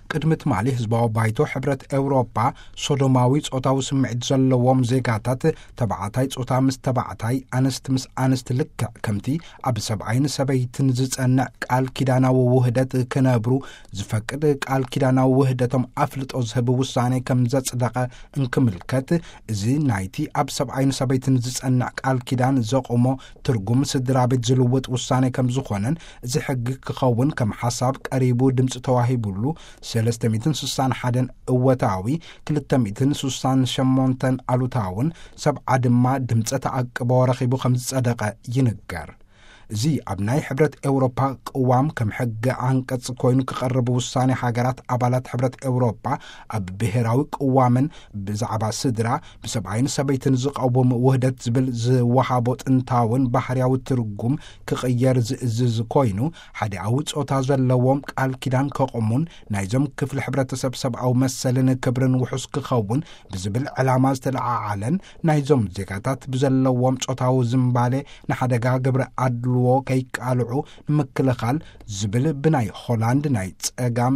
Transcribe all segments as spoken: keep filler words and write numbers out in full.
ቅድምት ማሊ ህዝባዊ ባይቶ ሕብረት ኤውሮፓ ሶዶማዊ ጾታዊ ስምዒት ዘለዎም ዜጋታት ተባዕታይ ጾታ ምስ ተባዕታይ ኣንስት ምስ ኣንስት ልክዕ ከምቲ ኣብ ሰብኣይን ሰበይትን ዝጸንዕ ቃል ኪዳናዊ ውህደት ክነብሩ ዝፈቅድ ቃል ኪዳናዊ ውህደቶም ኣፍልጦ ዝህብ ውሳኔ ከም ዘጽደቐ እንክምልከት እዚ ናይቲ ኣብ ሰብኣይን ሰበይትን ዝጸንዕ ቃል ኪዳን ዘቆሞ ትርጉም ስድራ ቤት ዝልውጥ ውሳኔ ከም ዝኾነን እዚ ሕጊ ክኸውን ከም ሓሳብ ቀሪቡ ድምፂ ተዋሂቡሉ ሰለስተ ሚእቲ ስሳን ሓደ እወታዊ ክልተ ሚእቲ ስሳን ሸሞንተ ኣሉታውን ሰብዓ ድማ ድምፀ ተዓቅቦ ረኺቡ ከም ዝጸደቐ ይንገር። እዚ ኣብ ናይ ሕብረት ኤውሮፓ ቅዋም ከም ሕጊ አንቀጽ ኮይኑ ክቐርብ ውሳኔ ሃገራት ኣባላት ሕብረት ኤውሮፓ ኣብ ብሔራዊ ቅዋምን ብዛዕባ ስድራ ብሰብኣይን ሰበይትን ዝቐውም ውህደት ዝብል ዝወሃቦ ጥንታውን ባህርያዊ ትርጉም ክቕየር ዝእዝዝ ኮይኑ ሓዲኣዊ ጾታ ዘለዎም ቃል ኪዳን ከቆሙን ናይዞም ክፍሊ ሕብረተሰብ ሰብኣዊ መሰልን ክብርን ውሑስ ክኸውን ብዝብል ዕላማ ዝተለዓዓለን ናይዞም ዜጋታት ብዘለዎም ጾታዊ ዝምባሌ ንሓደጋ ግብረ ኣድልዎ ከይቃልዑ ንምክልኻል ዝብል ብናይ ሆላንድ ናይ ጸጋም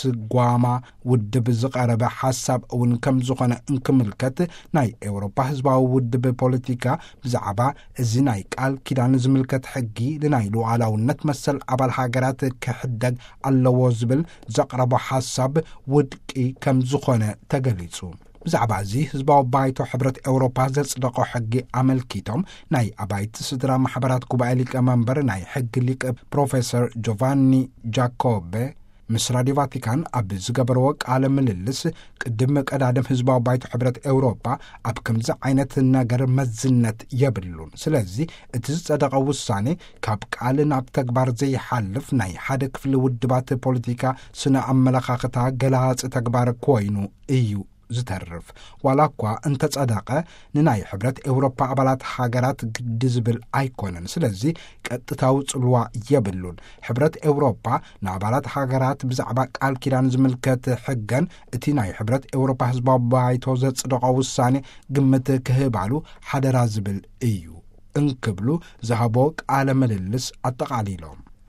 ስጓማ ውድብ ዝቐረበ ሓሳብ እውን ከም ዝኾነ እንክምልከት ናይ ኤውሮፓ ህዝባዊ ውድብ ፖለቲካ ብዛዕባ እዚ ናይ ቃል ኪዳን ዝምልከት ሕጊ ንናይ ሉዓላውነት መሰል ኣባል ሃገራት ክሕደግ ኣለዎ ዝብል ዘቕረቦ ሓሳብ ውድቂ ከም ዝኾነ ተገሊጹ። ብዛዕባ እዚ ህዝባዊ ባይቶ ሕብረት ኤውሮፓ ዘጽደቆ ሕጊ ኣመልኪቶም ናይ ኣባይቲ ስድራ ማሕበራት ጉባኤ ሊቀመንበር ናይ ሕጊ ሊቅ ፕሮፌሰር ጆቫኒ ጃኮቤ ምስ ራድዮ ቫቲካን ኣብ ዝገበርዎ ቃለ ምልልስ ቅድም ቀዳድም ህዝባዊ ባይቶ ሕብረት ኤውሮፓ ኣብ ከምዚ ዓይነት ነገር መዝነት የብሉን። ስለዚ እቲ ዝጸደቐ ውሳኔ ካብ ቃል ናብ ተግባር ዘይሓልፍ ናይ ሓደ ክፍሊ ውድባት ፖለቲካ ስነ ኣመለኻኽታ ገላፂ ተግባር ኮይኑ እዩ ዝተርፍ። ዋላ እኳ እንተጸደቐ ንናይ ሕብረት ኤውሮፓ ኣባላት ሃገራት ግዲ ዝብል ኣይኮነን። ስለዚ ቀጥታዊ ጽልዋ የብሉን። ሕብረት ኤውሮፓ ንኣባላት ሃገራት ብዛዕባ ቃል ኪዳን ዝምልከት ሕገን እቲ ናይ ሕብረት ኤውሮፓ ህዝባዊ ባይቶ ዘጽደቐ ውሳኔ ግምት ክህባሉ ሓደራ ዝብል እዩ እንክብሉ ዝሃቦ ቃለ ምልልስ ኣጠቓሊሎም